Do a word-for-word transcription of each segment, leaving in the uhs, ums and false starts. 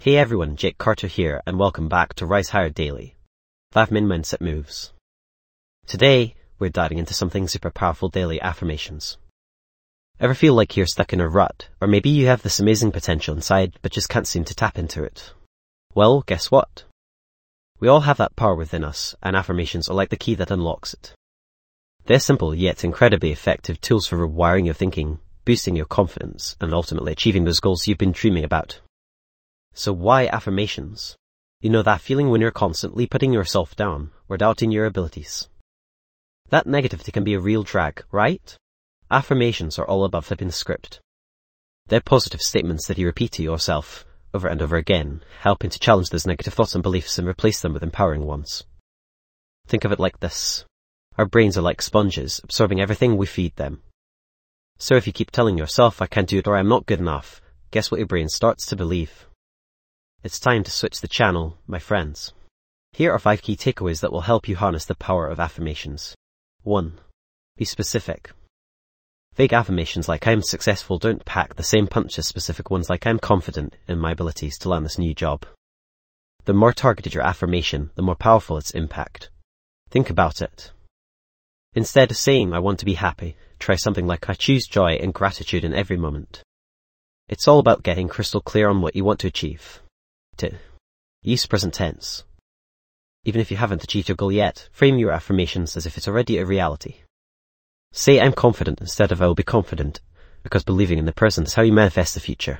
Hey everyone, Jake Carter here, and welcome back to Rise Higher Daily, five Min Mindset Moves. Today, we're diving into something super powerful: daily affirmations. Ever feel like you're stuck in a rut, or maybe you have this amazing potential inside but just can't seem to tap into it? Well, guess what? We all have that power within us, and affirmations are like the key that unlocks it. They're simple yet incredibly effective tools for rewiring your thinking, boosting your confidence, and ultimately achieving those goals you've been dreaming about. So why affirmations? You know that feeling when you're constantly putting yourself down or doubting your abilities? That negativity can be a real drag, right? Affirmations are all about flipping the script. They're positive statements that you repeat to yourself over and over again, helping to challenge those negative thoughts and beliefs and replace them with empowering ones. Think of it like this. Our brains are like sponges, absorbing everything we feed them. So if you keep telling yourself, I can't do it or I'm not good enough, guess what your brain starts to believe? It's time to switch the channel, my friends. Here are five key takeaways that will help you harness the power of affirmations. one. Be specific. Vague affirmations like I'm successful don't pack the same punch as specific ones like I'm confident in my abilities to land this new job. The more targeted your affirmation, the more powerful its impact. Think about it. Instead of saying I want to be happy, try something like I choose joy and gratitude in every moment. It's all about getting crystal clear on what you want to achieve. two. Use present tense. Even if you haven't achieved your goal yet, frame your affirmations as if it's already a reality. Say I'm confident instead of I will be confident, because believing in the present is how you manifest the future.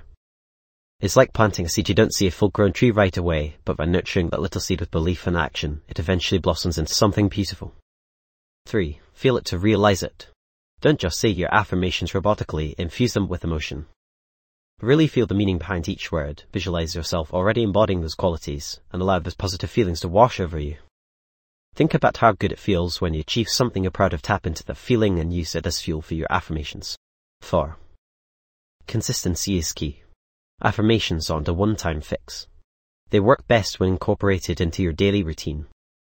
It's like planting a seed. You don't see a full-grown tree right away, but by nurturing that little seed with belief and action, it eventually blossoms into something beautiful. three. Feel it to realize it. Don't just say your affirmations robotically, infuse them with emotion. Really feel the meaning behind each word, visualize yourself already embodying those qualities, and allow those positive feelings to wash over you. Think about how good it feels when you achieve something you're proud of. Tap into that feeling and use it as fuel for your affirmations. four. Consistency is key. Affirmations aren't a one-time fix. They work best when incorporated into your daily routine.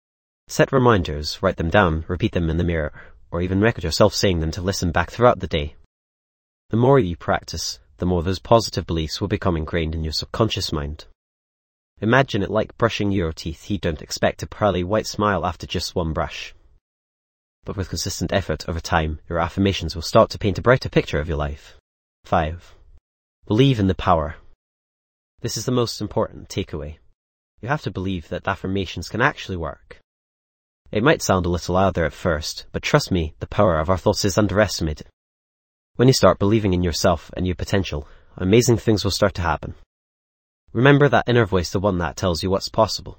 Set reminders, write them down, repeat them in the mirror, or even record yourself saying them to listen back throughout the day. The more you practice, the more those positive beliefs will become ingrained in your subconscious mind. Imagine it like brushing your teeth. You don't expect a pearly white smile after just one brush. But with consistent effort over time, your affirmations will start to paint a brighter picture of your life. five. Believe in the power. This is the most important takeaway. You have to believe that affirmations can actually work. It might sound a little out there at first, but trust me, the power of our thoughts is underestimated. When you start believing in yourself and your potential, amazing things will start to happen. Remember that inner voice, the one that tells you what's possible.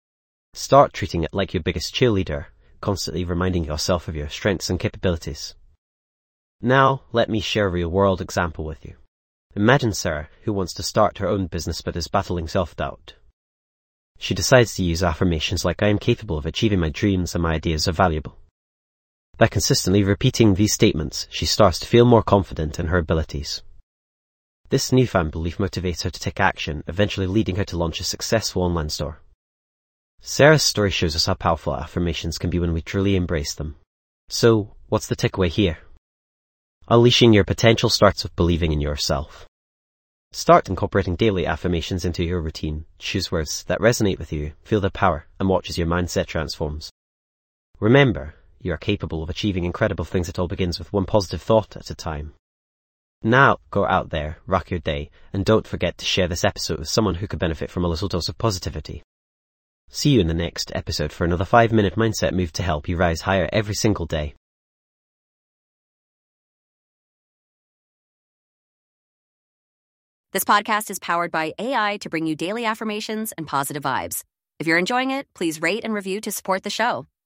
Start treating it like your biggest cheerleader, constantly reminding yourself of your strengths and capabilities. Now, let me share a real-world example with you. Imagine Sarah, who wants to start her own business but is battling self-doubt. She decides to use affirmations like I am capable of achieving my dreams and my ideas are valuable. By consistently repeating these statements, she starts to feel more confident in her abilities. This newfound belief motivates her to take action, eventually leading her to launch a successful online store. Sarah's story shows us how powerful affirmations can be when we truly embrace them. So, what's the takeaway here? Unleashing your potential starts with believing in yourself. Start incorporating daily affirmations into your routine. Choose words that resonate with you, feel their power, and watch as your mindset transforms. Remember, you are capable of achieving incredible things. It all begins with one positive thought at a time. Now, go out there, rock your day, and don't forget to share this episode with someone who could benefit from a little dose of positivity. See you in the next episode for another five minute mindset move to help you rise higher every single day. This podcast is powered by A I to bring you daily affirmations and positive vibes. If you're enjoying it, please rate and review to support the show.